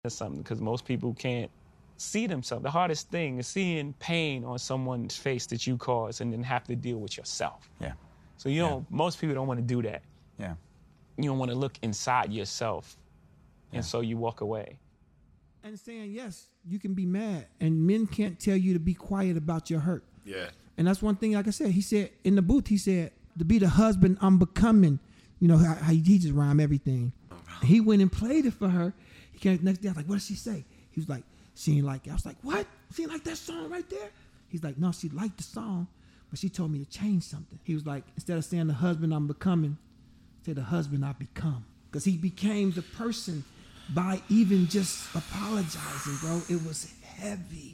That's something, because most people can't see themselves. The hardest thing is seeing pain on someone's face that you caused and then have to deal with yourself. Yeah. So you don't. Most people don't want to do that. Yeah. You don't want to look inside yourself, and so you walk away. And saying, yes, you can be mad, and men can't tell you to be quiet about your hurt. Yeah. And that's one thing, like I said, he said in the booth, he said, to be the husband I'm becoming, you know, how he just rhyme everything. He went and played it for her. He came the next day, I was like, what did she say? He was like, she ain't like it. I was like, what? She ain't like that song right there? He's like, no, she liked the song, but she told me to change something. He was like, instead of saying the husband I'm becoming, say the husband I become. Because he became the person by even just apologizing, bro. It was heavy.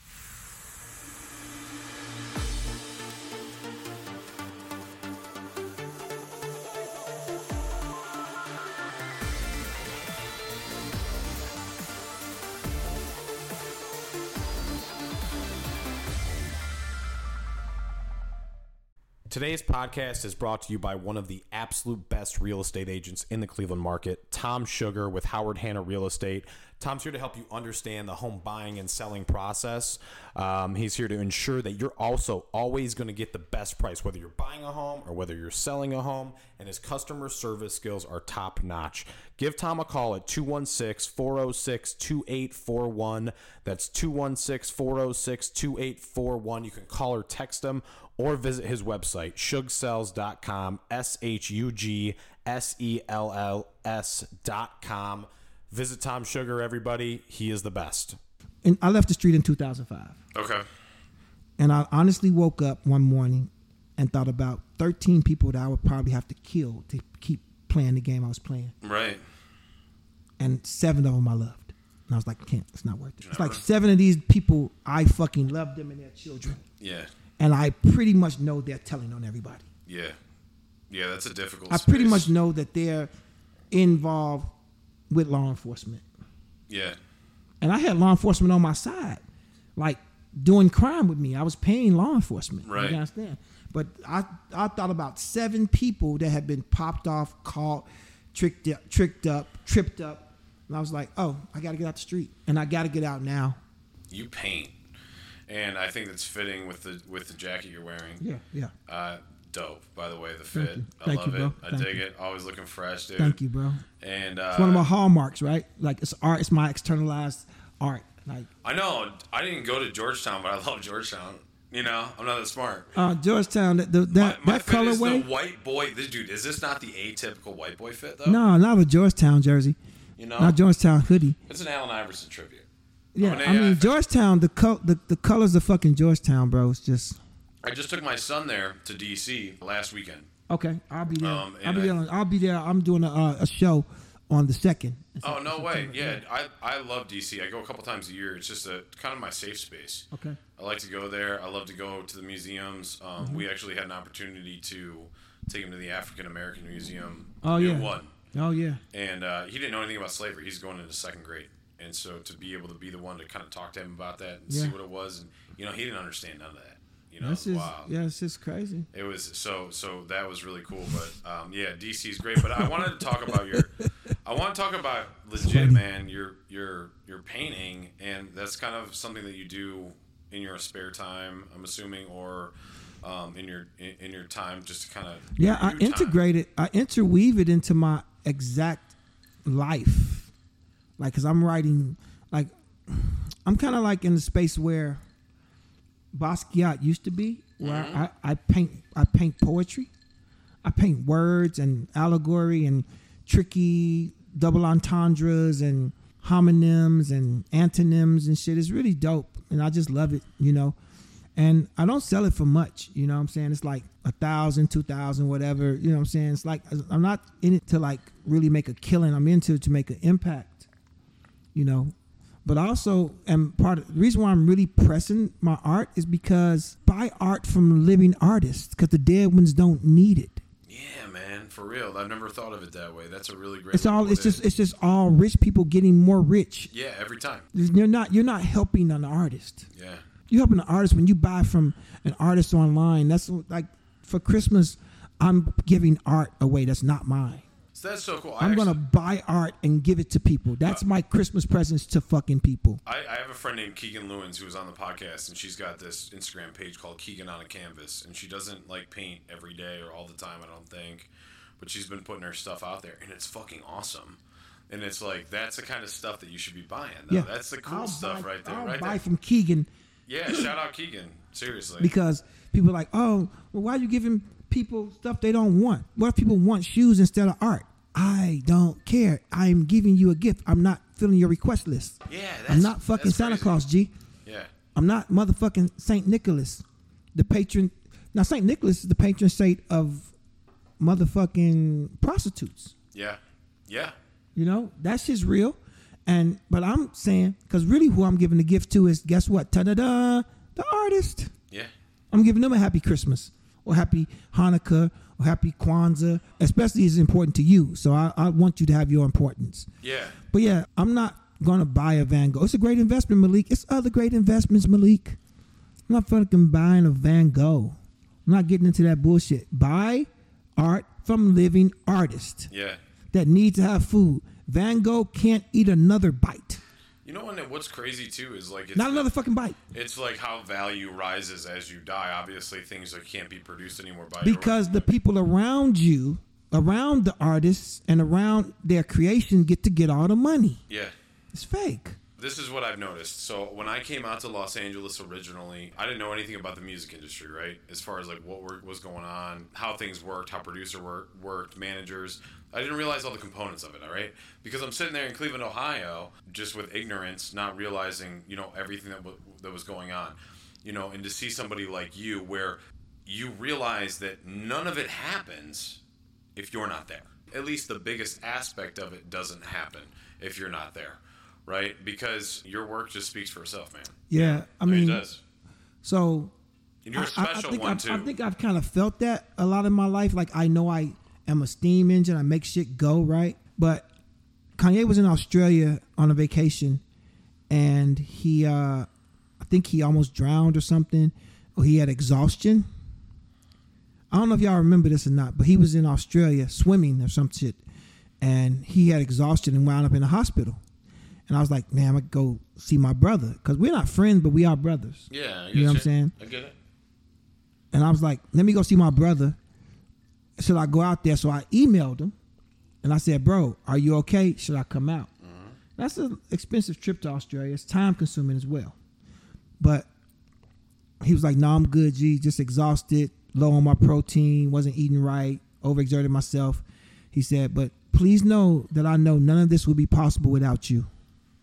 Today's podcast is brought to you by one of the absolute best real estate agents in the Cleveland market, Tom Sugar with Howard Hanna Real Estate. Tom's here to help you understand the home buying and selling process. He's here to ensure that you're also always going to get the best price, whether you're buying a home or whether you're selling a home, and his customer service skills are top notch. Give Tom a call at 216-406-2841. That's 216-406-2841. You can call or text him or visit his website, shugsells.com, SHUGSELLS.com. Visit Tom Sugar, everybody. He is the best. And I left the street in 2005. Okay. And I honestly woke up one morning and thought about 13 people that I would probably have to kill to keep playing the game I was playing. Right. And 7 of them I loved. And I was like, can't, it's not worth it. It's like 7 of these people, I fucking love them and their children. Yeah. And I pretty much know they're telling on everybody. Yeah. Yeah, that's a difficult space. I pretty much know that they're involved with law enforcement. Yeah. And I had law enforcement on my side, like doing crime with me. I was paying law enforcement. Right. You understand? But I thought about 7 people that had been popped off, caught, tripped up. And I was like, oh, I got to get out the street. And I got to get out now. You paint. And I think that's fitting with the jacket you're wearing. Yeah. Dope, by the way, the fit. I love you, it. I Thank dig you. it. Always looking fresh, dude. Thank you, bro. And it's one of my hallmarks, right? Like, it's art. It's my externalized art. Like, I know. I didn't go to Georgetown, but I love Georgetown. You know, I'm not that smart. Georgetown, that my fit colorway. Is the white boy. This dude, is this not the atypical white boy fit though? No, not a Georgetown jersey. You know, not Georgetown hoodie. It's an Allen Iverson tribute. Yeah, I mean Georgetown. The colors of fucking Georgetown, bro. It's just. I just took my son there to DC last weekend. Okay, I'll be there. I'll be there. I'm doing a show on the 2nd. Oh, no way. Yeah, I love DC. I go a couple times a year. It's just kind of my safe space. Okay. I like to go there. I love to go to the museums. We actually had an opportunity to take him to the African American Museum. Oh, yeah. One. Oh, yeah. And he didn't know anything about slavery. He's going into 2nd grade. And so to be able to be the one to kind of talk to him about that and see what it was. And, you know, he didn't understand none of that. You know, wow. Yeah, it's just crazy. It was so that was really cool. But yeah, DC's great. But I wanted to talk about legit, man, your painting, and that's kind of something that you do in your spare time, I'm assuming, or in your time just to kind of I integrate it. I interweave it into my exact life. Like, cause I'm writing, like, I'm kind of like in the space where Basquiat used to be, where I paint poetry. I paint words and allegory and tricky double entendres and homonyms and antonyms and shit. It's really dope, and I just love it, you know. And I don't sell it for much, you know what I'm saying? It's like 1,000, 2,000, whatever, you know what I'm saying? It's like, I'm not in it to like really make a killing. I'm into it to make an impact. You know, but also, and part of the reason why I'm really pressing my art is because buy art from living artists, because the dead ones don't need it. Yeah, man, for real. I've never thought of it that way. That's a really great. It's just all rich people getting more rich. Yeah, every time. You're not helping an artist. Yeah, you're helping an artist when you buy from an artist online. That's like for Christmas, I'm giving art away that's not mine. So that's so cool. I'm going to buy art and give it to people. That's my Christmas presents to fucking people. I have a friend named Keegan Lewins who was on the podcast, and she's got this Instagram page called Keegan on a Canvas, and she doesn't like paint every day or all the time, I don't think, but she's been putting her stuff out there, and it's fucking awesome. And it's like, that's the kind of stuff that you should be buying, though. Yeah. That's the cool stuff right there. I'll buy from Keegan. Yeah, shout out Keegan. Seriously. Because people are like, oh, well, why are you giving people stuff they don't want? What if people want shoes instead of art? I don't care. I'm giving you a gift. I'm not filling your request list. Yeah, I'm not fucking Santa Claus, G. Yeah. I'm not motherfucking St. Nicholas, the patron. Now, St. Nicholas is the patron saint of motherfucking prostitutes. Yeah. Yeah. You know, that shit's real. But I'm saying, because really who I'm giving the gift to is, guess what? Ta-da-da, the artist. Yeah. I'm giving them a happy Christmas or happy Hanukkah or happy Kwanzaa, especially it's important to you. So I want you to have your importance. Yeah. But yeah, I'm not going to buy a Van Gogh. It's a great investment, Malik. It's other great investments, Malik. I'm not fucking buying a Van Gogh. I'm not getting into that bullshit. Buy art from living artists. Yeah. That need to have food. Van Gogh can't eat another bite. You know what's crazy too is like, it's not another fucking bite. It's like how value rises as you die. Obviously, things that can't be produced anymore by because the people around you, around the artists and around their creation, get all the money. Yeah, it's fake. This is what I've noticed. So when I came out to Los Angeles originally, I didn't know anything about the music industry, right? As far as like what was going on, how things worked, how producer worked, managers. I didn't realize all the components of it, all right? Because I'm sitting there in Cleveland, Ohio, just with ignorance, not realizing, everything that was going on. And to see somebody like you where you realize that none of it happens if you're not there. At least the biggest aspect of it doesn't happen if you're not there, right? Because your work just speaks for itself, man. Yeah, I mean, it does. So and you're a special one, too. I think I've kind of felt that a lot in my life. Like, I know I am a steam engine. I make shit go, right? But Kanye was in Australia on a vacation, and he, I think he almost drowned or something, or he had exhaustion. I don't know if y'all remember this or not, but he was in Australia swimming or some shit, and he had exhaustion and wound up in the hospital. And I was like, man, I'm going to go see my brother, because we're not friends, but we are brothers. Yeah. You know what I'm saying? I get it. And I was like, let me go see my brother. Should I go out there? So I emailed him, and I said, bro, are you okay? Should I come out? Mm-hmm. That's an expensive trip to Australia. It's time consuming as well. But he was like, no, I'm good, G. Just exhausted, low on my protein, wasn't eating right, overexerted myself. He said, but please know that I know none of this would be possible without you.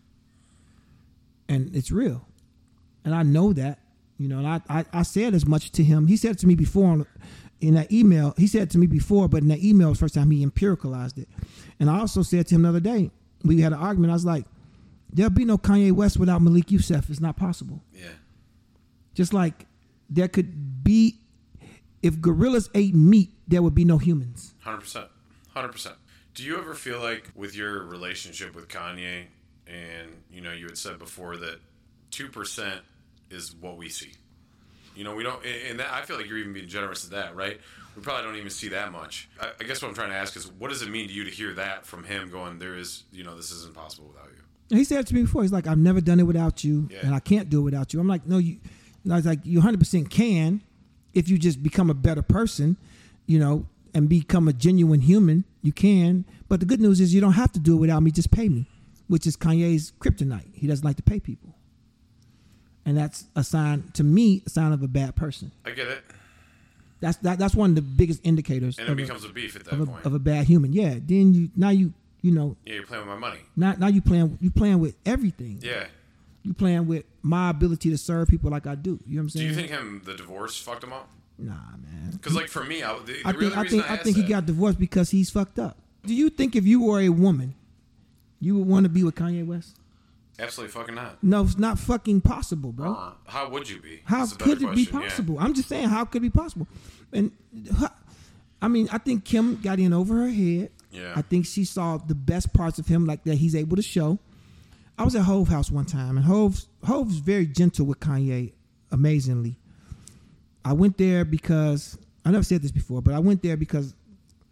And it's real. And I know that, and I said as much to him. He said it to me before in that email. He said it to me before, but in that email was the first time he empiricalized it. And I also said to him the other day, we had an argument. I was like, there'll be no Kanye West without Malik Youssef. It's not possible. Yeah. Just like there could be, if gorillas ate meat, there would be no humans. 100%. 100%. Do you ever feel like with your relationship with Kanye, and, you had said before that 2% is what we see. We don't, and that, I feel like you're even being generous to that, right? We probably don't even see that much. I guess what I'm trying to ask is, what does it mean to you to hear that from him going, this isn't possible without you? He said it to me before. He's like, I've never done it without you, and I can't do it without you. I'm like, no, you. And I was like, you 100% can if you just become a better person, and become a genuine human. You can. But the good news is you don't have to do it without me. Just pay me, which is Kanye's kryptonite. He doesn't like to pay people. And that's a sign, to me, a sign of a bad person. I get it. That's one of the biggest indicators. And it becomes a beef at that point. Of a bad human. Yeah. Then you know. Yeah, you're playing with my money. Now you playing with everything. Yeah. You playing with my ability to serve people like I do. You know what I'm saying? Do you think the divorce fucked him up? Nah, man. Because like for me, I think he got divorced because he's fucked up. Do you think if you were a woman, you would want to be with Kanye West? Absolutely fucking not. No, it's not fucking possible, bro. How would you be? How could it be possible? Yeah. I'm just saying, how could it be possible? And I think Kim got in over her head. Yeah. I think she saw the best parts of him, like that he's able to show. I was at Hove house one time, and Hove's very gentle with Kanye, amazingly. I went there because I never said this before, but I went there because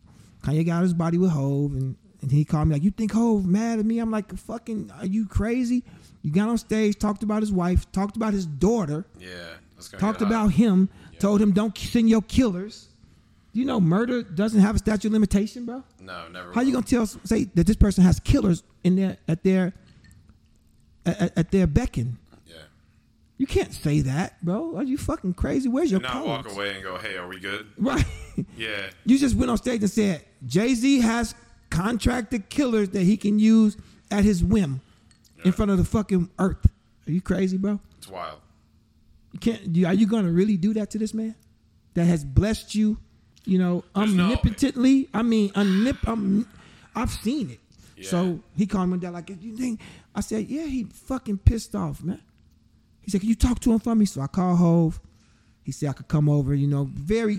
Kanye got his body with Hov, and he called me like, you think Hov mad at me? I'm like, fucking, are you crazy? You got on stage, talked about his wife, talked about his daughter. Yeah. Talked about him, told him don't send your killers. You know, murder doesn't have a statute of limitation, bro. No, never. How you gonna say that this person has killers in their at their beckon? Yeah. You can't say that, bro. Are you fucking crazy? Where's your not codes? walk away and go, hey, are we good? Right. Yeah. You just went on stage and said Jay-Z has contracted killers that he can use at his whim in front of the fucking earth. Are you crazy, bro? It's wild. You can't. Are you gonna really do that to this man that has blessed you? You know, omnipotently. I've seen it. Yeah. So he called me down like, you think? I said, yeah, he fucking pissed off, man. He said, can you talk to him for me? So I called Hov. He said I could come over. You know,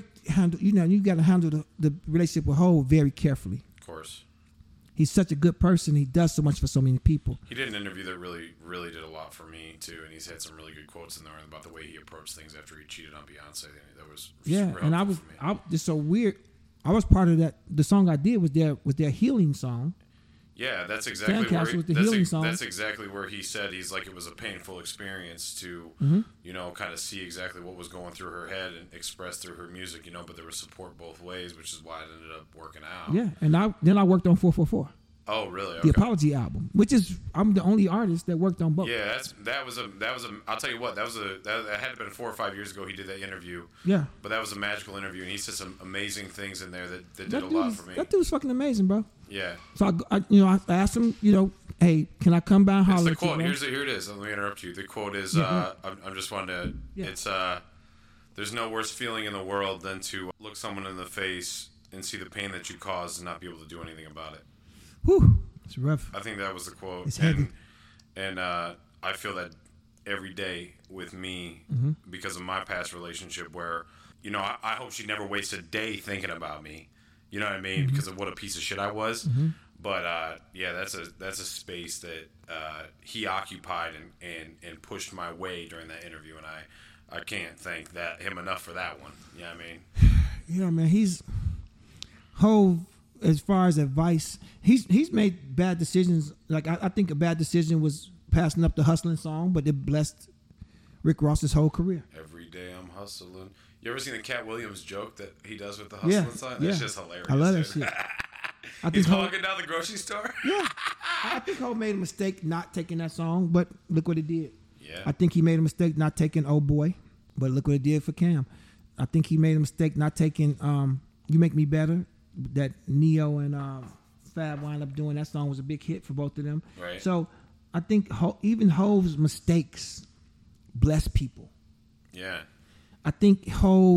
you got to handle the relationship with Hov very carefully. Of course. He's such a good person. He does so much for so many people. He did an interview that really, really did a lot for me too, and he's had some really good quotes in there about the way he approached things after he cheated on Beyonce. That was super and helpful for me. it's so weird. I was part of that. The song I did was their healing song. Yeah, that's exactly that's exactly where he said he's like it was a painful experience to you know kind of see exactly what was going through her head and express through her music, you know, but there was support both ways, which is why it ended up working out. Yeah, and then I worked on 444. Oh, really? Okay. The Apology album, which is I'm the only artist that worked on both. Yeah, that was a. I'll tell you what, that had to been 4 or 5 years ago. He did that interview. Yeah, but that was a magical interview, and he said some amazing things in there that did a lot for me. That dude's fucking amazing, bro. Yeah. So I asked him, you know, hey, can I come by and holler it's the quote. at you? Here it is. Let me interrupt you. The quote is, I'm just wanting to. Yeah. It's there's no worse feeling in the world than to look someone in the face and see the pain that you caused and not be able to do anything about it. Whew. It's rough. I think that was the quote. It's heavy. And I feel that every day with me because of my past relationship where, you know, I hope she never wastes a day thinking about me. You know what I mean? Because of what a piece of shit I was. But yeah, that's a space that he occupied and pushed my way during that interview, and I can't thank him enough for that one. You know what I mean? Yeah, man. He's Hov. As far as advice, he's made bad decisions. Like I think a bad decision was passing up the Hustling song, but it blessed Rick Ross's whole career. Every day I'm hustling. You ever seen the Cat Williams joke that he does with the Hustling song? That's just hilarious. I love that shit. He's walking down the grocery store. Yeah, I think Hov made a mistake not taking that song, but look what it did. Yeah, I think he made a mistake not taking Oh Boy, but look what it did for Cam. I think he made a mistake not taking You Make Me Better. That Neo and Fab wound up doing. That song was a big hit for both of them. Right. So I think even Hov's mistakes bless people. Yeah. I think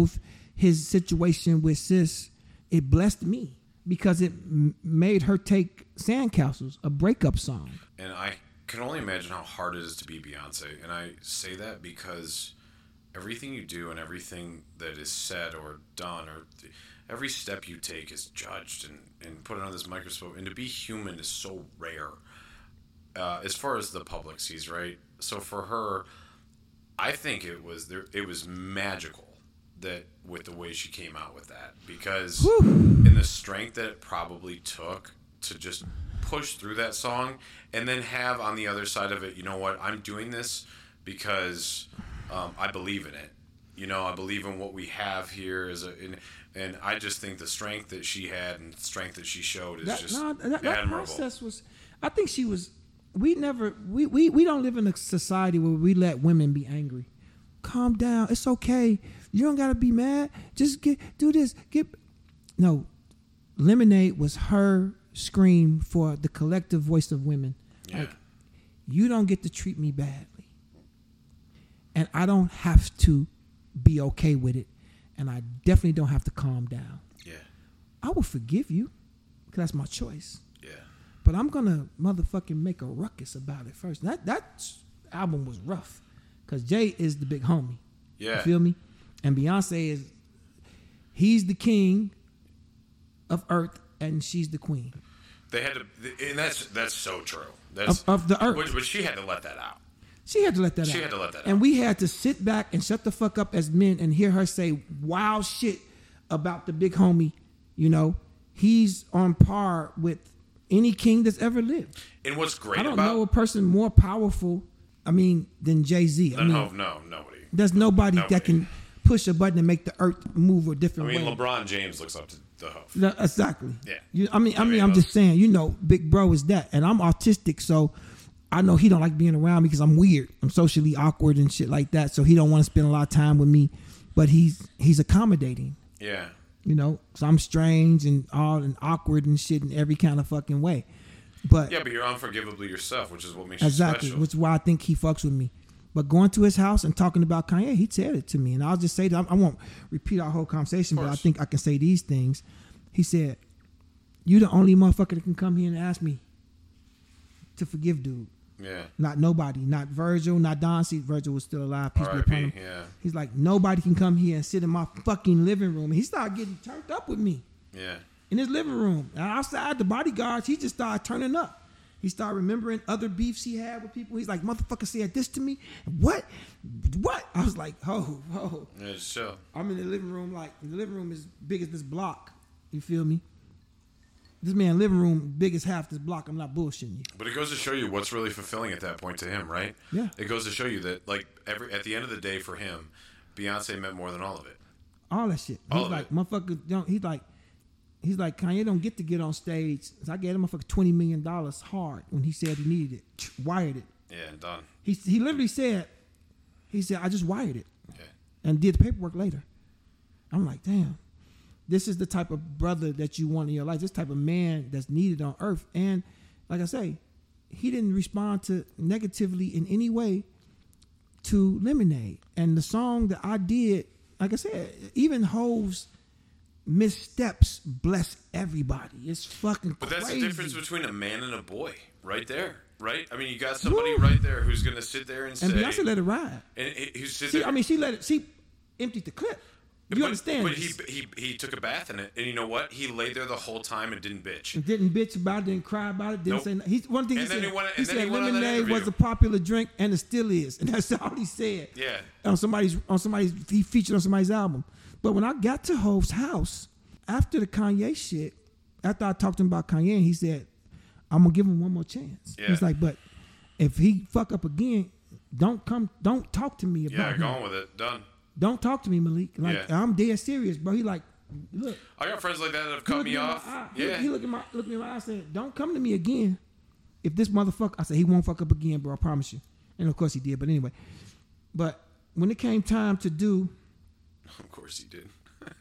his situation with Sis, it blessed me because it made her take Sandcastles, a breakup song. And I can only imagine how hard it is to be Beyonce. And I say that because everything you do and everything that is said or done or every step you take is judged and put under this microscope. And to be human is so rare as far as the public sees, right? So for her, I think it was magical that with the way she came out with that. Because in the strength that it probably took to just push through that song and then have on the other side of it, you know what, I'm doing this because I believe in it. You know, I believe in what we have here and I just think the strength that she had and the strength that she showed is admirable. That process was, I think she was, we don't live in a society where we let women be angry. Calm down. It's okay. You don't got to be mad. Just do this. No, Lemonade was her scream for the collective voice of women. Yeah. Like, you don't get to treat me badly. And I don't have to be okay with it. And I definitely don't have to calm down. Yeah. I will forgive you because that's my choice. Yeah. But I'm going to motherfucking make a ruckus about it first. That album was rough because Jay is the big homie. Yeah. You feel me? And Beyonce he's the king of earth and she's the queen. They had to, and that's so true. Of the earth. But she had to let that out. She had to let that out. She had to let that out. And we had to sit back and shut the fuck up as men and hear her say wild shit about the big homie. You know, he's on par with any king that's ever lived. And what's great I don't about know a person more powerful, than Jay-Z. no, nobody. There's nobody that can push a button and make the earth move a different way. LeBron James looks up to the Hov. No, exactly. Yeah. I'm just saying, Big Bro is that. And I'm autistic, so I know he don't like being around me because I'm weird. I'm socially awkward and shit like that. So he don't want to spend a lot of time with me. But he's accommodating. Yeah. So I'm strange and awkward and shit in every kind of fucking way. But you're unforgivably yourself, which is what makes exactly, you special. which is why I think he fucks with me. But going to his house and talking about Kanye, he said it to me. And I'll just say that I won't repeat our whole conversation, but I think I can say these things. He said, "You the only motherfucker that can come here and ask me to forgive dude. Yeah. Not nobody. Not Virgil, not Don. See, Virgil was still alive. Peace be upon him. Yeah. He's like, nobody can come here and sit in my fucking living room." And he started getting turned up with me. Yeah. In his living room. And outside, the bodyguards, he just started turning up. He started remembering other beefs he had with people. He's like, "Motherfucker said this to me." What? I was like, ho. Yeah, just chill. I'm in the living room, the living room is big as this block. You feel me? This man living room big as half this block. I'm not bullshitting you. But it goes to show you what's really fulfilling at that point to him, right? Yeah. It goes to show you that, at the end of the day for him, Beyonce meant more than all of it. All that shit. He's like, motherfucker, he's like, Kanye don't get on stage. So I gave him motherfucker $20 million hard when he said he needed it. Wired it. Yeah, and done. He literally said, I just wired it. Yeah. And did the paperwork later. I'm like, damn. This is the type of brother that you want in your life. This type of man that's needed on earth. And like I say, he didn't respond to negatively in any way to Lemonade. And the song that I did, like I said, even Hov's missteps bless everybody. It's fucking But that's crazy. the difference between a man and a boy, right there, right? I mean, you got somebody right there who's going to sit there and say... And Beyonce let it ride. And who's sitting there... She emptied the clip. You understand? But he took a bath in it, and you know what? He laid there the whole time and didn't bitch. And didn't bitch about it, didn't cry about it, didn't say nothing. One thing he said, he said lemonade was a popular drink, and it still is. And that's all he said. Yeah. He featured on somebody's album. But when I got to Hov's house, after the Kanye shit, after I talked to him about Kanye, he said, "I'm going to give him one more chance." Yeah. He's like, "But if he fuck up again, don't talk to me about him." Yeah, going with it. Done. Don't talk to me, Malik. I'm dead serious, bro. He like, look. I got friends like that have cut me off. Yeah. He looked me in my eye and said, "Don't come to me again. If this motherfucker," I said, "He won't fuck up again, bro. I promise you." And of course he did. But anyway, when it came time to do, of course he did.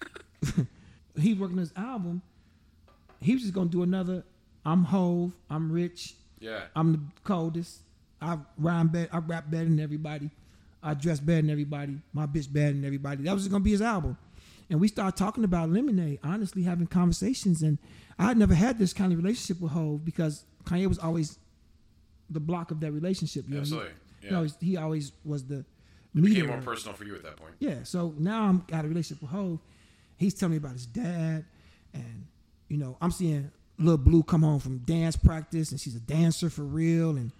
He working on his album. He was just gonna do another. I'm Hov. I'm rich. Yeah. I'm the coldest. I rap better than everybody. I dress better than everybody. My bitch better than everybody. That was just gonna be his album. And we started talking about Lemonade, honestly having conversations. And I had never had this kind of relationship with Hov because Kanye was always the block of that relationship. You Absolutely. know? Yeah. He always was the It mediator. became more personal for you at that point. Yeah. So now I'm got a relationship with Hov. He's telling me about his dad. And, I'm seeing Lil Blue come home from dance practice and she's a dancer for real. And,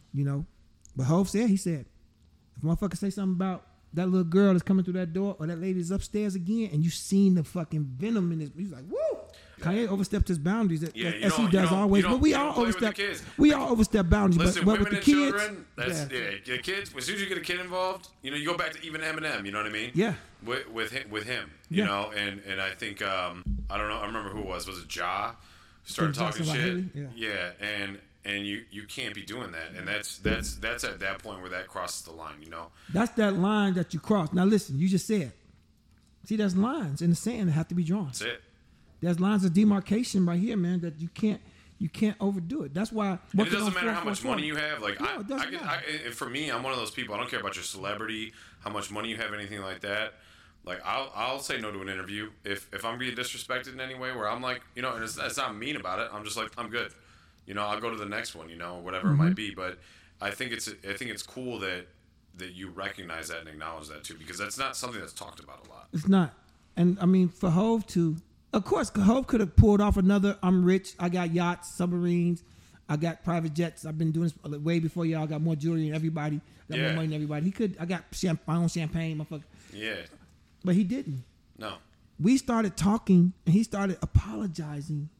but Hov said, if motherfucker say something about that little girl that's coming through that door or that lady that's upstairs again and you seen the fucking venom in his, he's like, woo! Kanye overstepped his boundaries as he does always. But we all overstep. We all overstep boundaries. Listen, but women with the and kids, children, the kids. As soon as you get a kid involved, you go back to even Eminem. You know what I mean? Yeah. With him, you know, and I think I don't know. I remember who it was. Was it Ja? Started talking shit. Yeah, and you can't be doing that. And that's at that point where that crosses the line. That's that line that you cross. Now listen, you just said. See, there's lines in the sand that have to be drawn. That's it. There's lines of demarcation right here, man, that you can't overdo it. That's why. And it doesn't matter how much money you have. Like no, for me, I'm one of those people. I don't care about your celebrity, how much money you have, anything like that. Like I'll say no to an interview if I'm being disrespected in any way. Where I'm like, and it's not mean about it. I'm just like, I'm good. I'll go to the next one. Or whatever it might be. But I think it's cool that you recognize that and acknowledge that too, because that's not something that's talked about a lot. It's not. And I mean, for Hov to. Of course, Hov could have pulled off another. I'm rich. I got yachts, submarines. I got private jets. I've been doing this way before y'all. I got more jewelry than everybody. Got more money than everybody. He could. I got my own champagne, motherfucker. Yeah. But he didn't. No. We started talking, and he started apologizing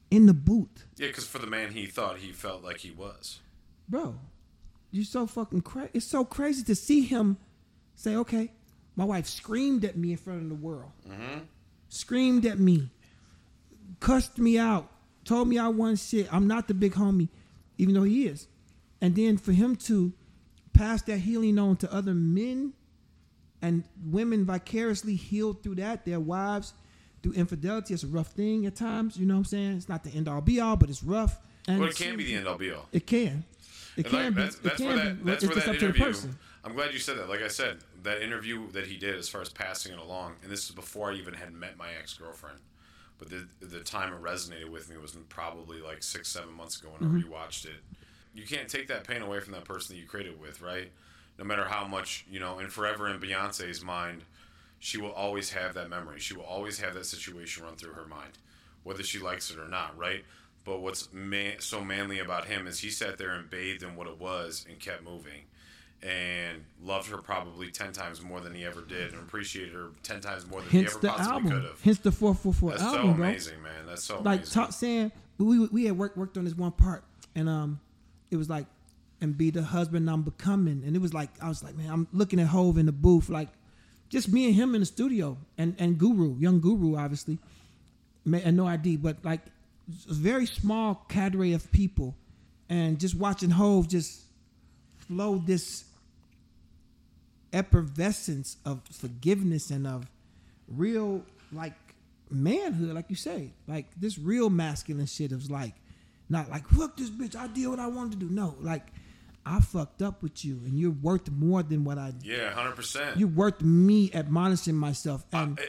in the booth. Yeah, because for the man he felt like he was. Bro, you're so fucking crazy. It's so crazy to see him say, okay, my wife screamed at me in front of the world. Mm-hmm. Screamed at me. Cussed me out. Told me I wasn't shit. I'm not the big homie, even though he is. And then for him to pass that healing on to other men and women vicariously healed through that, their wives, through infidelity. It's a rough thing at times, you know what I'm saying? It's not the end all be all, but it's rough. And Well, it can be the end all be all. It can. It can be. That's where that It's just up to the interview. person. I'm glad you said that. Like I said, that interview that he did as far as passing it along, and this is before I even had met my ex-girlfriend, but the time it resonated with me was probably like 6-7 months ago when I rewatched it. You can't take that pain away from that person that you created with, right? No matter how much, and forever in Beyonce's mind, she will always have that memory. She will always have that situation run through her mind, whether she likes it or not, right? But what's so manly about him is he sat there and bathed in what it was and kept moving and loved her probably 10 times more than he ever did and appreciated her 10 times more than he ever possibly could have. Hence the 444 That's album, so amazing, man. That's so like amazing. saying we had worked on this one part, and it was like, and be the husband I'm becoming, and it was like I was like, man, I'm looking at Hove in the booth, like just me and him in the studio, and young Guru, obviously, and No ID, but like a very small cadre of people, and just watching Hove just flow this effervescence of forgiveness and of real like manhood, like you say, like this real masculine shit is like, not like, fuck this bitch, I did what I wanted to do. No, like, I fucked up with you, and you're worth more than what I did. Yeah, 100%. You're worth me admonishing myself. And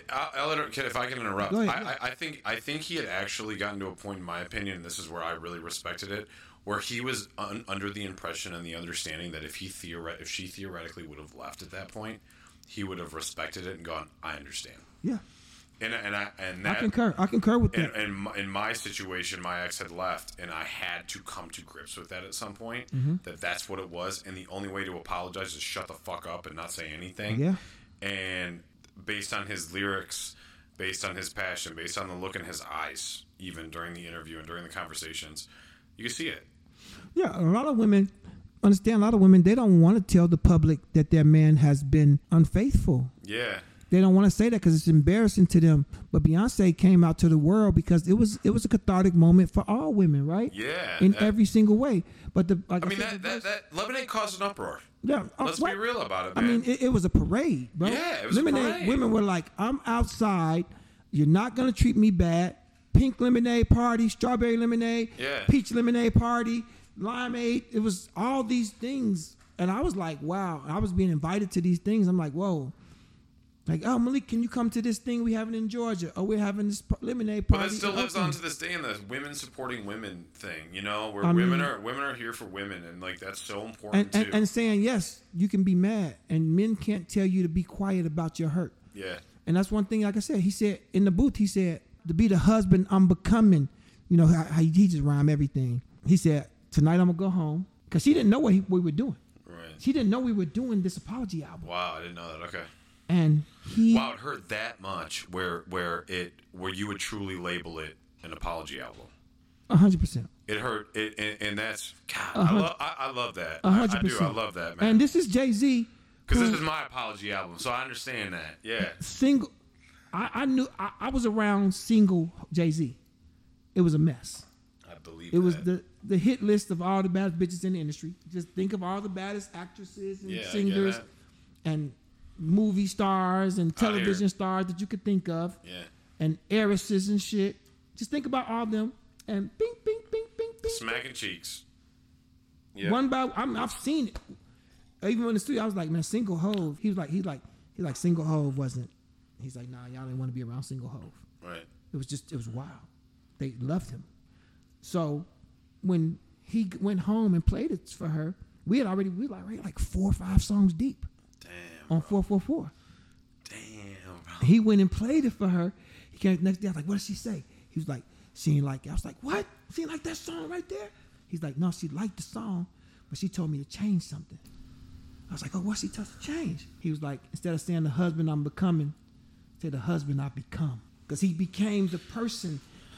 if I can interrupt, Go ahead. I think he had actually gotten to a point, in my opinion, and this is where I really respected it, where he was under the impression and the understanding that if she theoretically would have left at that point, he would have respected it and gone, I understand. yeah, And I concur with that. And in my situation, my ex had left, and I had to come to grips with that at some point. That's what it was, and the only way to apologize is shut the fuck up and not say anything. Yeah. And based on his lyrics, based on his passion, based on the look in his eyes, even during the interview and during the conversations, you can see it. Yeah, a lot of women understand. A lot of women, they don't want to tell the public that their man has been unfaithful. Yeah. They don't want to say that because it's embarrassing to them. But Beyonce came out to the world because it was a cathartic moment for all women, right? Yeah. In every single way. But that Lemonade caused an uproar. Yeah, Let's be real about it, man. I mean, it was a parade, bro. Yeah, it was a parade. Women were like, I'm outside. You're not going to treat me bad. Pink lemonade party, strawberry lemonade, peach lemonade party, limeade. It was all these things. And I was like, wow. I was being invited to these things. I'm like, whoa. Like, oh, Malik, can you come to this thing we having in Georgia? Oh, we're having this lemonade party. But that still lives on to this day in the women supporting women thing, where women are here for women, and like that's so important too. And saying, yes, you can be mad, and men can't tell you to be quiet about your hurt. Yeah. And that's one thing, like I said, he said in the booth, he said, to be the husband I'm becoming, how he just rhymed everything. He said, tonight I'm going to go home, because she didn't know what we were doing. Right. She didn't know we were doing this apology album. Wow, I didn't know that. Okay. And it hurt that much where you would truly label it an apology album. 100%. It hurt it, and that's God. I love that. 100%. I do. I love that, man. And this is Jay-Z, because this is my apology album, so I understand that. Yeah. Single. I knew I was around single Jay-Z. It was a mess. I believe it was the hit list of all the baddest bitches in the industry. Just think of all the baddest actresses and singers and movie stars and television stars that you could think of. Yeah. And heiresses and shit. Just think about all of them and bing, bing, bing, bing, bing. Smacking cheeks. Yeah. One by I've seen it. Even in the studio, I was like, man, single Hove. He's like single Hove wasn't. He's like, nah, y'all didn't want to be around single Hove. Right. It was wild. They loved him. So when he went home and played it for her, we were like 4 or 5 songs deep. Damn. On 444. Damn, bro. He went and played it for her. He came the next day. I was like, what did she say? He was like, she ain't like it. I was like, what? She ain't like that song right there? He's like, no, she liked the song, but she told me to change something. I was like, oh, what's she told to change? He was like, instead of saying the husband I'm becoming, say the husband I become. Because he became the person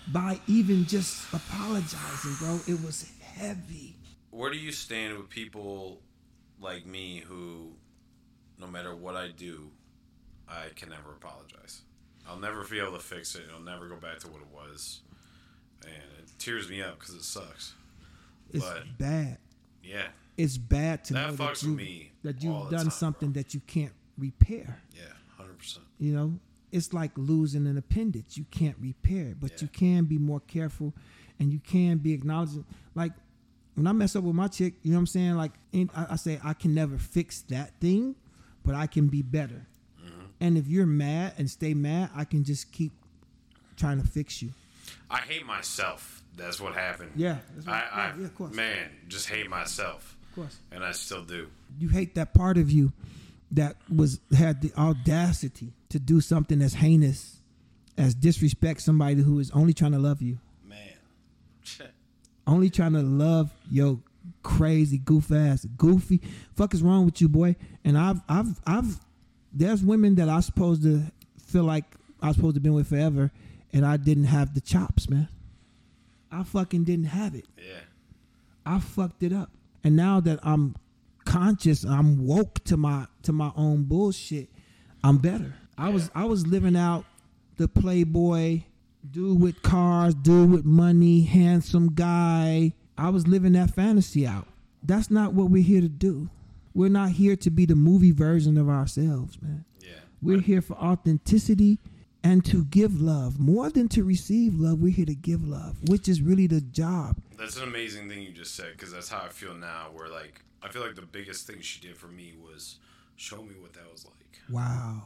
by even just apologizing, bro. It was heavy. Where do you stand with people like me who, no matter what I do, I can never apologize? I'll never be able to fix it. It'll never go back to what it was. And it tears me up because it sucks. It's bad. Yeah. It's bad to That know fucks with me that all you've the done time, something bro. that you can't repair. Yeah, 100%. You know, it's like losing an appendage. You can't repair it, but you can be more careful, and you can be acknowledging. Like when I mess up with my chick, you know what I'm saying? Like I say I can never fix that thing, but I can be better. Mm-hmm. And if you're mad and stay mad, I can just keep trying to fix you. I hate myself. That's what happened. Yeah. I of course. Man, just hate myself. Of course. And I still do. You hate that part of you that had the audacity to do something as heinous as disrespect somebody who is only trying to love you. Man. Only trying to love your crazy goofy. Fuck is wrong with you, boy? And I've there's women that I supposed to feel like I was supposed to be with forever, and I didn't have the chops, man. I fucking didn't have it. Yeah. I fucked it up. And now that I'm conscious, I'm woke to my own bullshit, I'm better. I was living out the playboy, dude with cars, dude with money, handsome guy. I was living that fantasy out. That's not what we're here to do. We're not here to be the movie version of ourselves, man. Yeah. We're here for authenticity and to give love. More than to receive love, we're here to give love, which is really the job. That's an amazing thing you just said, because that's how I feel now, where, like, I feel like the biggest thing she did for me was show me what that was like. Wow.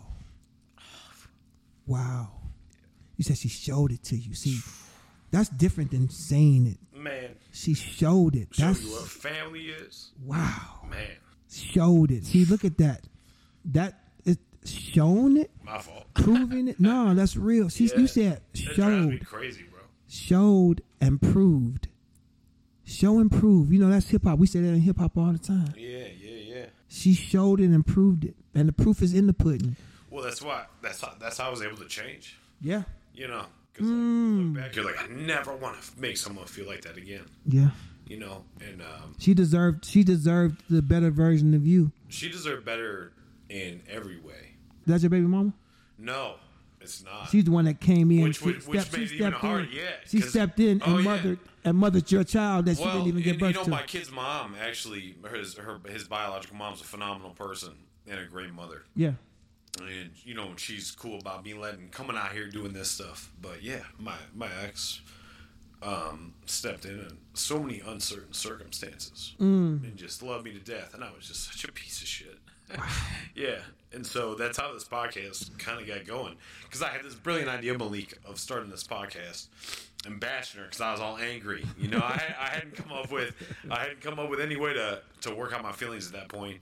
Wow. You said she showed it to you. See, that's different than saying it. Man. She showed it. Show That's you what family is. wow. Man. Showed it. See, look at that. That is shown it, My fault. proving it. No, that's real. She, Yeah. You said That drives me showed, crazy, bro. showed and proved. Show and prove. You know, that's hip hop. We say that in hip hop all the time. Yeah. She showed it and proved it, and the proof is in the pudding. Well, that's how I was able to change. Yeah. You know, because look back, you're like, I never want to make someone feel like that again. Yeah. You know, and She deserved the better version of you. she deserved better in every way. That's your baby mama? No, it's not. She's the one that came in. Which made it even harder, yeah, She 'cause- stepped in oh, and yeah. mothered your child that she didn't even get birth to. my kid's mom actually, his biological mom's a phenomenal person and a great mother. Yeah. And you know, she's cool about me coming out here doing this stuff. But yeah, my ex stepped in so many uncertain circumstances and just loved me to death, and I was just such a piece of shit. Yeah, and so that's how this podcast kind of got going, because I had this brilliant idea, Malik, of starting this podcast and bashing her because I was all angry. You know, I hadn't come up with any way to work out my feelings at that point.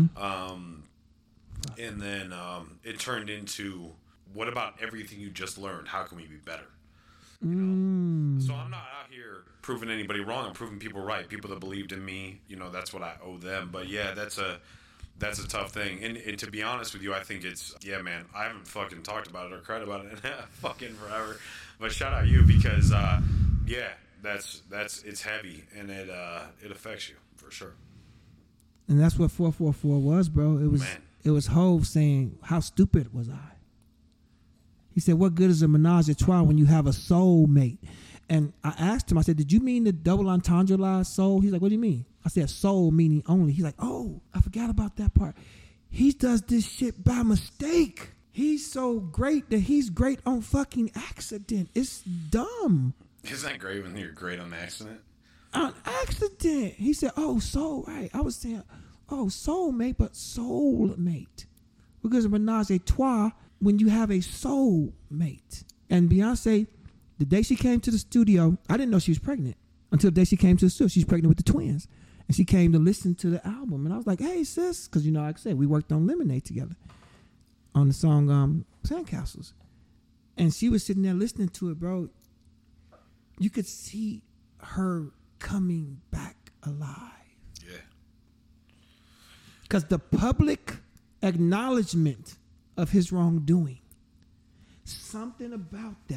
And then it turned into, what about everything you just learned? How can we be better? You know? So I'm not out here proving anybody wrong. I'm proving people right. People that believed in me, you know, that's what I owe them. But yeah, that's a tough thing. And to be honest with you, I think it's, yeah, man, I haven't fucking talked about it or cried about it in fucking forever. But shout out you, because yeah, it's heavy, and it affects you for sure. And that's what 444 was, bro. It was Hov saying, how stupid was I? He said, what good is a menage a trois when you have a soul mate? And I asked him, I said, did you mean the double entendre soul? He's like, what do you mean? I said, soul meaning only. He's like, oh, I forgot about that part. He does this shit by mistake. He's so great that he's great on fucking accident. It's dumb. Isn't that great when you're great on accident? On accident. He said, oh, soul, right. I was saying, oh, soulmate, but soulmate. Because a menage a trois when you have a soulmate. And Beyonce, the day she came to the studio, I didn't know she was pregnant until the day she came to the studio. She's pregnant with the twins. And she came to listen to the album. And I was like, hey, sis. Because, you know, like I said, we worked on Lemonade together on the song Sandcastles. And she was sitting there listening to it, bro. You could see her coming back alive. Yeah. Because the public acknowledgement of his wrongdoing, something about that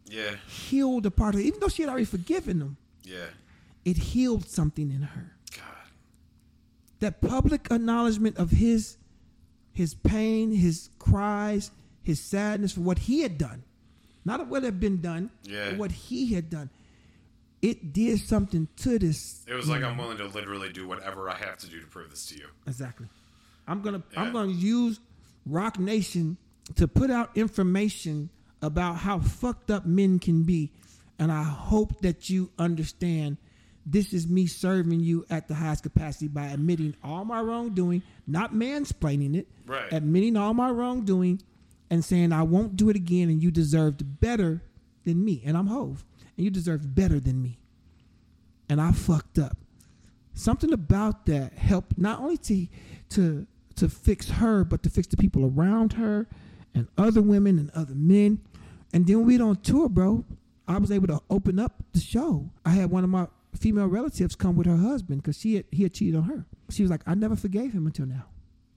Yeah. healed a part of it. Even though she had already forgiven him, Yeah. it healed something in her. God. That public acknowledgement of his pain, his cries, his sadness for what he had done, not what had been done, but what he had done. It did something to this. It was like, I'm willing to literally do whatever I have to do to prove this to you. Exactly. I'm gonna use Rock Nation to put out information about how fucked up men can be, and I hope that you understand. This is me serving you at the highest capacity by admitting all my wrongdoing, not mansplaining it, right? Admitting all my wrongdoing and saying I won't do it again, and you deserved better than me, and I'm Hove, and you deserved better than me, and I fucked up. Something about that helped not only to fix her, but to fix the people around her and other women and other men. And then we went on tour, bro. I was able to open up the show. I had one of my female relatives come with her husband because he had cheated on her. She was like, I never forgave him until now.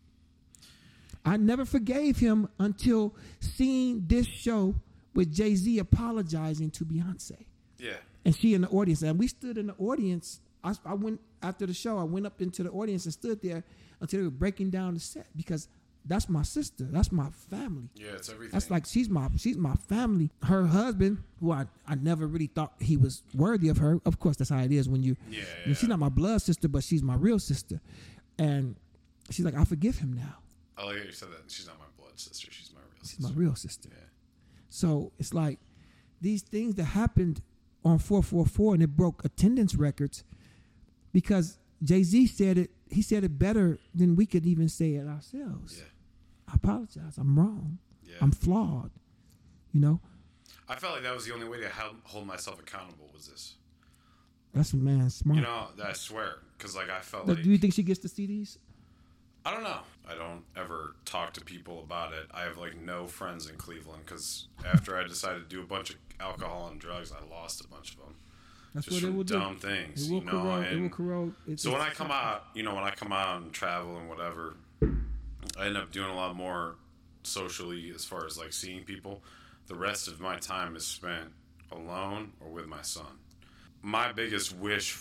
I never forgave him until seeing this show with Jay-Z apologizing to Beyonce. Yeah. And she in the audience. And we stood in the audience. I went after the show. I went up into the audience and stood there until they were breaking down the set, because that's my sister. That's my family. Yeah, it's everything. That's like she's my family. Her husband, who I never really thought he was worthy of her. Of course, that's how it is when you. Yeah. She's not my blood sister, but she's my real sister. And she's like, I forgive him now. I like how you said that. She's not my blood sister. She's my real sister. She's my real sister. Yeah. So it's like these things that happened on 444, and it broke attendance records because Jay-Z said it. He said it better than we could even say it ourselves. Yeah. I apologize. I'm wrong. Yeah. I'm flawed. You know? I felt like that was the only way to hold myself accountable was this. That's man smart. You know, I swear. Because, like, I felt Do like... you think she gets to see these? I don't know. I don't ever talk to people about it. I have, like, no friends in Cleveland because after I decided to do a bunch of alcohol and drugs, I lost a bunch of them. That's just what it will from dumb do. things, It will you know. corrode. It will And corrode. so when I come out, when I come out and travel and whatever, I end up doing a lot more socially as far as like seeing people. The rest of my time is spent alone or with my son. My biggest wish,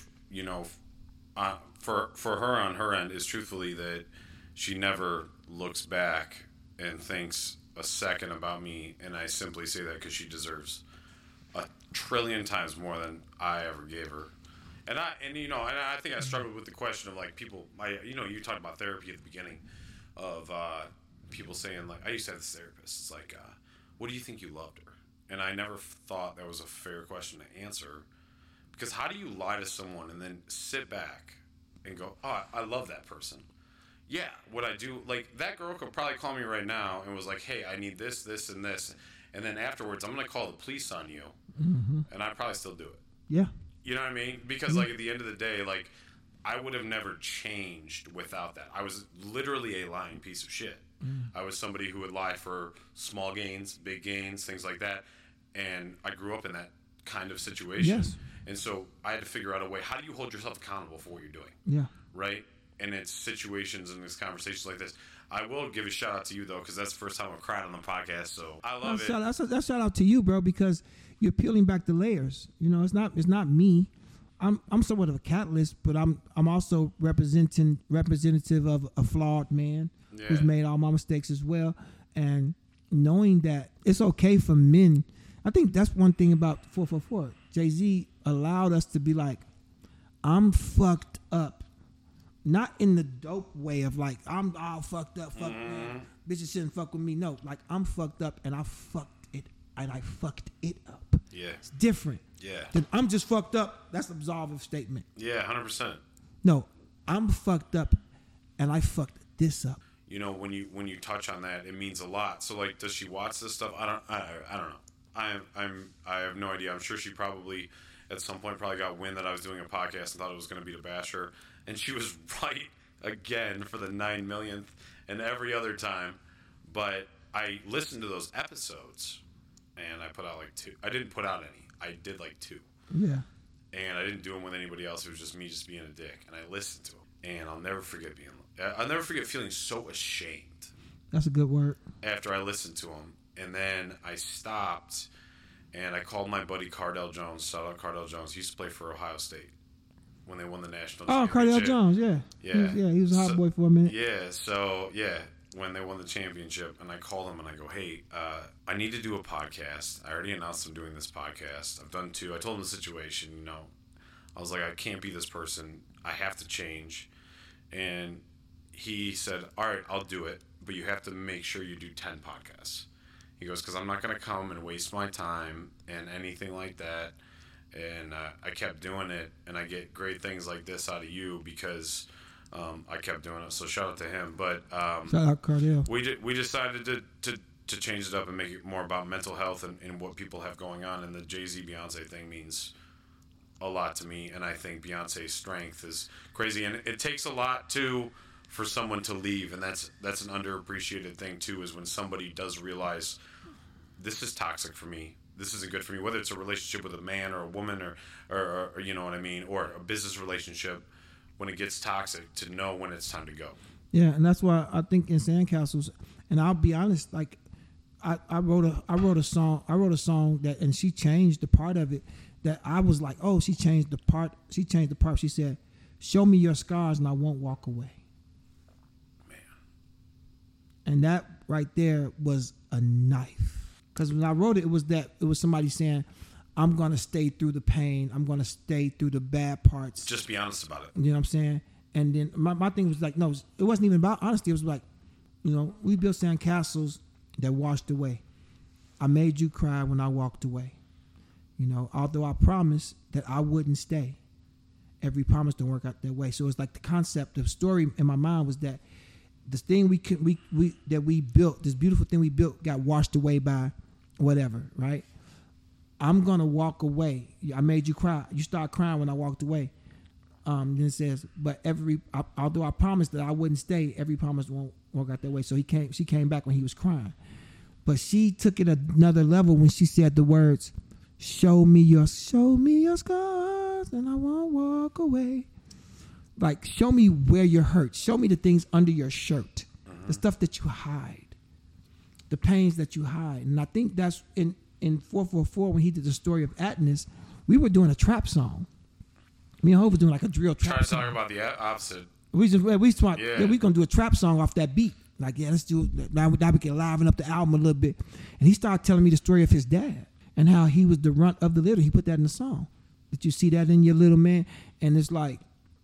for her on her end is truthfully that she never looks back and thinks a second about me, and I simply say that because she deserves a trillion times more than I ever gave her. And I think I struggled with the question of like people. You talked about therapy at the beginning of people saying like, I used to have this therapist. It's like, what do you think you loved her? And I never thought that was a fair question to answer, because how do you lie to someone and then sit back and go, oh, I love that person? Yeah, what I do, like that girl could probably call me right now and was like, hey, I need this, this, and this, and then afterwards I'm gonna call the police on you, and I'd probably still do it. Yeah. You know what I mean? Because like at the end of the day, like I would have never changed without that. I was literally a lying piece of shit. I was somebody who would lie for small gains, big gains, things like that, and I grew up in that kind of situation. Yes. And so I had to figure out a way. How do you hold yourself accountable for what you're doing? Yeah. Right? And it's situations and it's conversations like this. I will give a shout out to you though, because that's the first time I've cried on the podcast. So I love it. That's shout out to you, bro, because you're peeling back the layers. It's not me. I'm somewhat of a catalyst, but I'm also representative of a flawed man who's made all my mistakes as well. And knowing that it's okay for men, I think that's one thing about 444. Jay-Z allowed us to be like, I'm fucked up. Not in the dope way of like, I'm all fucked up, fuck man. Bitches shouldn't fuck with me. No, like I'm fucked up and I fucked it up. Yeah. It's different. Yeah. Than I'm just fucked up. That's an absolutive statement. Yeah, 100%. No, I'm fucked up and I fucked this up. When you touch on that, it means a lot. So like, does she watch this stuff? I don't know. I have no idea. I'm sure she probably at some point probably got wind that I was doing a podcast and thought it was going to be to bash her, and she was right again for the 9 millionth and every other time. But I listened to those episodes and I put out like 2. I didn't put out any. I did like 2. Yeah. And I didn't do them with anybody else. It was just me just being a dick. And I listened to them. And I'll never forget feeling so ashamed. That's a good word. After I listened to them. And then I stopped And I called my buddy Cardell Jones. Shout out Cardell Jones. He used to play for Ohio State when they won the national Oh, championship. Cardell Jones, yeah. He was a hot boy for a minute. Yeah, when they won the championship, and I called him and I go, hey, I need to do a podcast. I already announced I'm doing this podcast. I've done 2. I told him the situation, I was like, I can't be this person. I have to change. And he said, all right, I'll do it, but you have to make sure you do 10 podcasts. He goes, because I'm not going to come and waste my time and anything like that. And I kept doing it, and I get great things like this out of you because I kept doing it. So shout out to him. But shout out Cardell. We decided to change it up and make it more about mental health and what people have going on. And the Jay-Z Beyonce thing means a lot to me, and I think Beyonce's strength is crazy. And it takes a lot too for someone to leave, and that's an underappreciated thing too, is when somebody does realize this is toxic for me, this isn't good for me, whether it's a relationship with a man or a woman or you know what I mean, or a business relationship, when it gets toxic, to know when it's time to go. Yeah, and that's why I think in Sandcastles, and I'll be honest, like I wrote a song that, and she changed the part of it that I was like, oh, she changed the part. She said, show me your scars and I won't walk away. Man. And that right there was a knife. Because when I wrote it, it was somebody saying, I'm going to stay through the pain. I'm going to stay through the bad parts. Just be honest about it. You know what I'm saying? And then my thing was like, no, it wasn't even about honesty. It was like, we built sandcastles that washed away. I made you cry when I walked away. Although I promised that I wouldn't stay. Every promise didn't work out that way. So it's like the concept of story in my mind was that this thing that we built, this beautiful thing we built, got washed away by whatever, right? I'm gonna walk away. I made you cry. You start crying when I walked away. Then it says, but although I promised that I wouldn't stay, every promise won't work out that way. So she came back when he was crying, but she took it another level when she said the words, show me your scars and I won't walk away. Like, show me where you're hurt. Show me the things under your shirt, the stuff that you hide, the pains that you hide. And I think that's in 444 when he did the story of Atlas, we were doing a trap song. Me and Hov was doing like a drill trap song. Trying to talk about the opposite. We gonna do a trap song off that beat. Like, yeah, let's do it. Now we can liven up the album a little bit. And he started telling me the story of his dad and how he was the runt of the litter. He put that in the song. Did you see that in your little man? And it's like,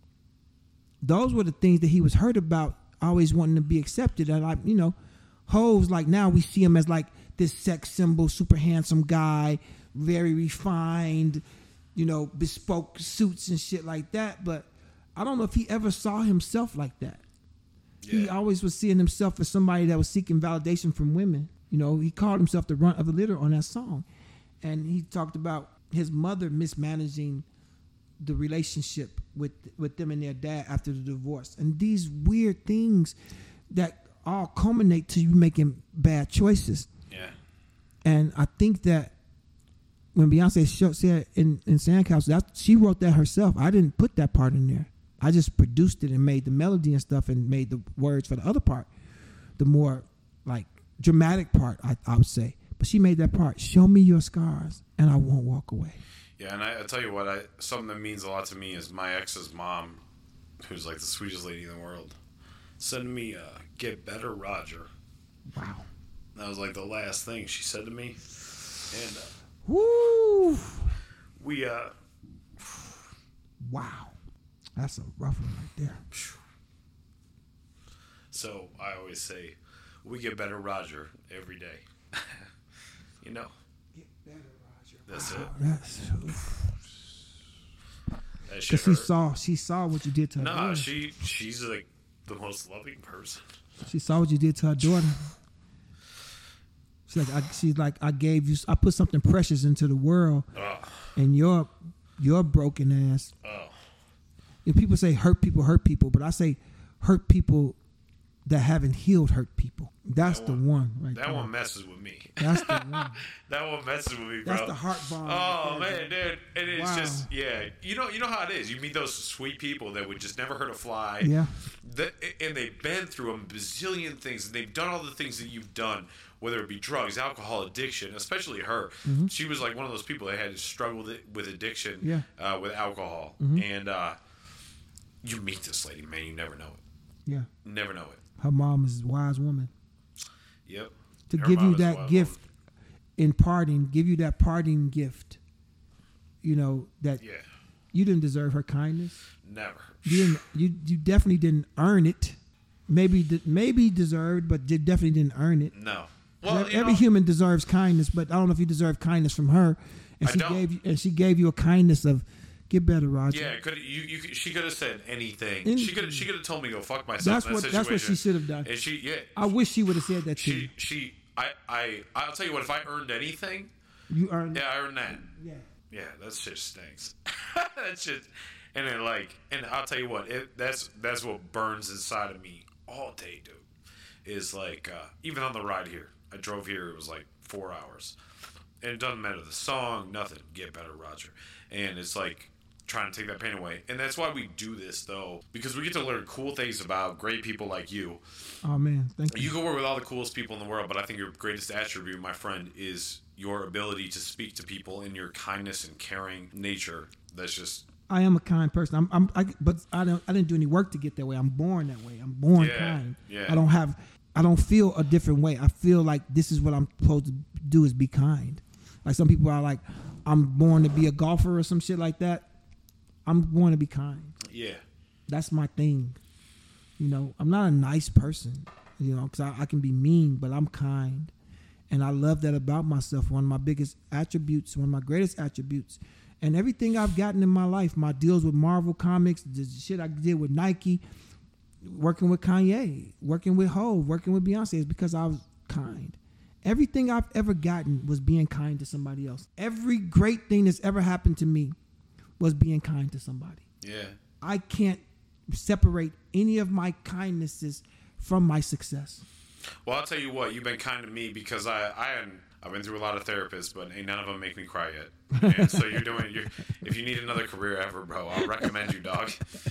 those were the things that he was hurt about, always wanting to be accepted. And like, Hov's like, now we see him as like this sex symbol, super handsome guy, very refined, bespoke suits and shit like that. But I don't know if he ever saw himself like that. Yeah. He always was seeing himself as somebody that was seeking validation from women. He called himself the runt of the litter on that song. And he talked about his mother mismanaging the relationship with them and their dad after the divorce. And these weird things that all culminate to you making bad choices. Yeah. And I think that when Beyonce said in Sandcastles, she wrote that herself. I didn't put that part in there. I just produced it and made the melody and stuff and made the words for the other part, the more like dramatic part, I would say. But she made that part, show me your scars and I won't walk away. Yeah, and I tell you what, something that means a lot to me is my ex's mom, who's like the sweetest lady in the world, said to me, get better, Roger. Wow. That was like the last thing she said to me. And woo! We, wow. That's a rough one right there. So I always say, we get better, Roger, every day. Get better, Roger. That's wow, it. Because she saw what you did to her daughter. No, she's like the most loving person. She saw what you did to her daughter. She's like, I put something precious into the world, and your broken ass. Oh. People say hurt people, but I say hurt people that haven't healed hurt people. That's the one right there. That one messes with me. That's the one. That one messes with me, bro. That's the heart bomb. Oh, man, dude. And it's just, yeah. You know how it is. You meet those sweet people that would just never hurt a fly. Yeah. And they've been through a bazillion things, and they've done all the things that you've done, whether it be drugs, alcohol, addiction, especially her. She was like one of those people that had struggled with addiction, with alcohol. And you meet this lady, man, you never know it. Yeah. Never know it. Her mom is a wise woman. Yep. To Her give mom you is a that wise gift woman. in parting, give you that parting gift. You know, that you didn't deserve her kindness. Never. You definitely didn't earn it. Maybe deserved, but you definitely didn't earn it. No. Well, every human deserves kindness, but I don't know if you deserve kindness from her. And she gave you a kindness of get better, Roger. Yeah, she could have said anything. She could have told me to go fuck myself. That's what she should have done. And I wish she would have said that to you. I'll tell you what. If I earned anything, you earned. Yeah, I earned that. Yeah. Yeah, that shit stinks. That shit, and then and I'll tell you what. That's what burns inside of me all day, dude. Is even on the ride here. I drove here. It was 4 hours, and it doesn't matter the song, nothing. Get better, Roger. And it's trying to take that pain away. And that's why we do this, though, because we get to learn cool things about great people like you. Oh man, thank you. You can work with all the coolest people in the world, but I think your greatest attribute, my friend, is your ability to speak to people and your kindness and caring nature. That's just. I am a kind person. But I didn't do any work to get that way. I'm born that way. I'm born kind. Yeah. I don't feel a different way. I feel like this is what I'm supposed to do is be kind. Like some people are I'm born to be a golfer or some shit like that. I'm born to be kind. Yeah. That's my thing. You know, I'm not a nice person, because I can be mean, but I'm kind. And I love that about myself. One of my biggest attributes, one of my greatest attributes. And everything I've gotten in my life, my deals with Marvel Comics, the shit I did with Nike, working with Kanye, working with Hov, working with Beyonce, is because I was kind. Everything I've ever gotten was being kind to somebody else. Every great thing that's ever happened to me was being kind to somebody. Yeah. I can't separate any of my kindnesses from my success. Well, I'll tell you what, you've been kind to me because I've been through a lot of therapists, but ain't none of them make me cry yet. And so if you need another career ever, bro, I'll recommend you, dog.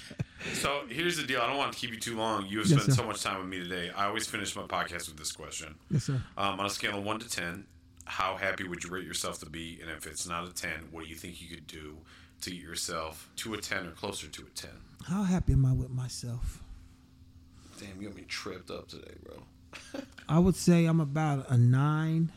So here's the deal. I don't want to keep you too long. You have spent so much time with me today. I always finish my podcast with this question. Yes, sir. On a scale of 1 to 10, how happy would you rate yourself to be? And if it's not a 10, what do you think you could do to get yourself to a 10 or closer to a 10? How happy am I with myself? Damn, you got me tripped up today, bro. I would say I'm about a 9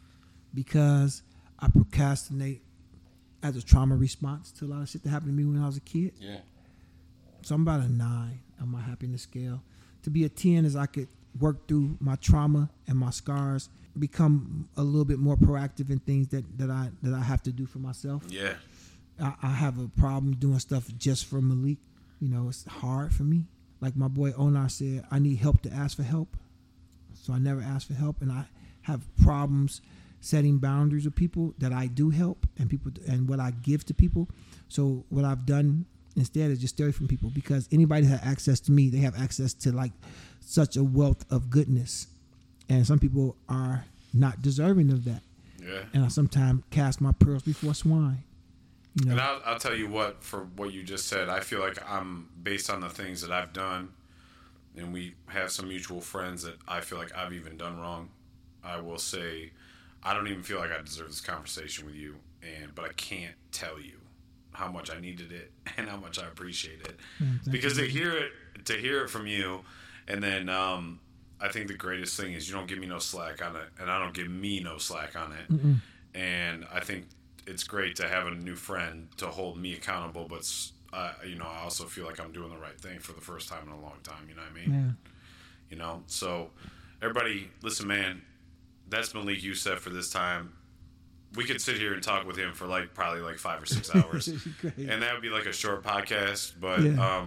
because I procrastinate as a trauma response to a lot of shit that happened to me when I was a kid. Yeah. So I'm about a 9 on my happiness scale. To be a 10 is I could work through my trauma and my scars, become a little bit more proactive in things that I have to do for myself. Yeah. I have a problem doing stuff just for Malik. It's hard for me. Like my boy Onar said, I need help to ask for help. So I never ask for help, and I have problems setting boundaries with people that I do help and what I give to people. So what I've done instead is just stay away from people, because anybody that has access to me, they have access to such a wealth of goodness, and some people are not deserving of that. Yeah. And I sometimes cast my pearls before swine. And I'll tell you what, for what you just said, I feel like I'm based on the things that I've done, and we have some mutual friends that I feel like I've even done wrong. I will say, I don't even feel like I deserve this conversation with you, but I can't tell you how much I needed it and how much I appreciate it. Because to hear it from you, and then I think the greatest thing is you don't give me no slack on it, and I don't give me no slack on it. Mm-mm. And I think it's great to have a new friend to hold me accountable, but I also feel like I'm doing the right thing for the first time in a long time. You know what I mean? Yeah. So everybody, listen, man. That's Malik Yousef for this time. We could sit here and talk with him for probably 5 or 6 hours, and that would be a short podcast. But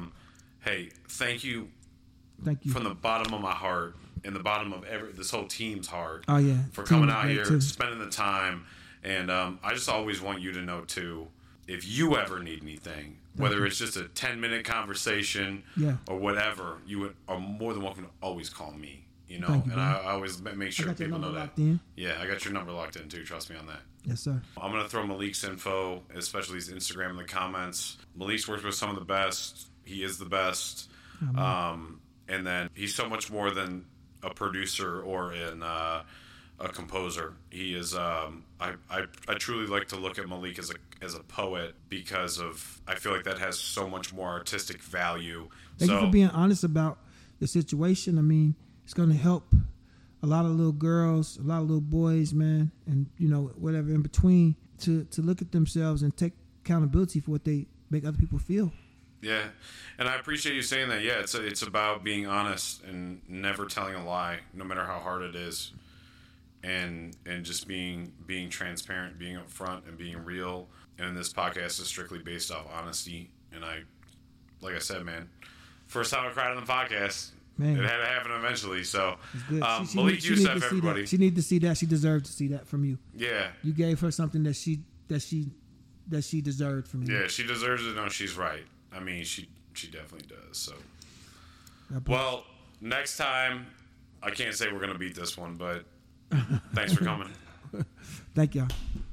hey, thank you from the bottom of my heart and the bottom of this whole team's heart. Oh yeah, for coming out here, spending the time. And I just always want you to know, too, if you ever need anything, whether it's just a 10-minute conversation or whatever, you are more than welcome to always call me, And I always make sure people know that. Yeah, I got your number locked in, too. Trust me on that. Yes, sir. I'm going to throw Malik's info, especially his Instagram, in the comments. Malik's worked with some of the best. He is the best. And then he's so much more than a producer or a composer. He is. I truly like to look at Malik as a poet because of. I feel like that has so much more artistic value. Thank you for being honest about the situation. I mean, it's going to help a lot of little girls, a lot of little boys, man, and whatever in between to look at themselves and take accountability for what they make other people feel. Yeah, and I appreciate you saying that. Yeah, it's about being honest and never telling a lie, no matter how hard it is, and just being transparent, being upfront, and being real. And this podcast is strictly based off honesty. And like I said, man, first time I cried on the podcast. Man. It had to happen eventually. So, Malik Yusef, everybody. She needed to see that. She deserved to see that from you. Yeah, you gave her something that she deserved from you. Yeah, she deserves to know she's right. I mean, she definitely does. So, well, next time, I can't say we're gonna beat this one, but thanks for coming. Thank y'all.